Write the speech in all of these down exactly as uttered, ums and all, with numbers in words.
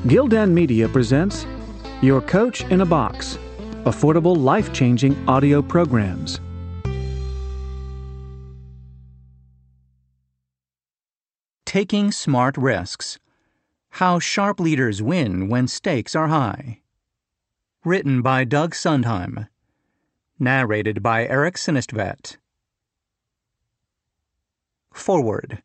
Gildan Media presents Your Coach in a Box, affordable, life-changing audio programs. Taking Smart Risks: How Sharp Leaders Win When Stakes Are High. Written by Doug Sundheim. Narrated by Eric Sinistvet. Forward.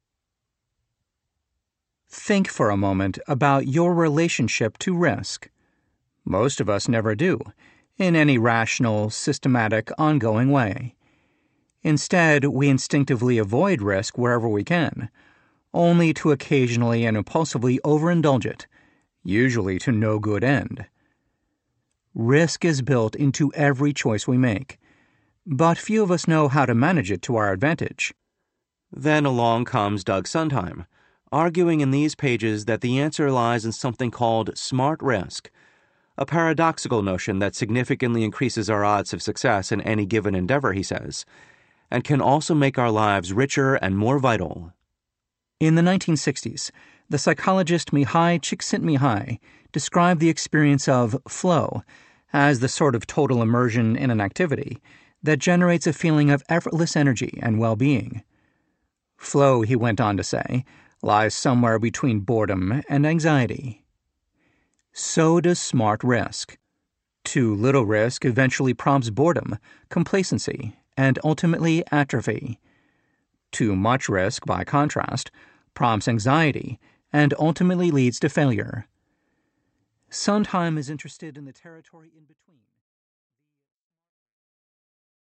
Think for a moment about your relationship to risk. Most of us never do, in any rational, systematic, ongoing way. Instead, we instinctively avoid risk wherever we can, only to occasionally and impulsively overindulge it, usually to no good end. Risk is built into every choice we make, but few of us know how to manage it to our advantage. Then along comes Doug Sundheim, arguing in these pages that the answer lies in something called smart risk, a paradoxical notion that significantly increases our odds of success in any given endeavor, he says, and can also make our lives richer and more vital. In the nineteen sixties, the psychologist Mihai Csikszentmihalyi described the experience of flow as the sort of total immersion in an activity that generates a feeling of effortless energy and well-being. Flow, he went on to say, lies somewhere between boredom and anxiety. So does smart risk. Too little risk eventually prompts boredom, complacency, and ultimately atrophy. Too much risk, by contrast, prompts anxiety and ultimately leads to failure. Sundheim is interested in the territory in between.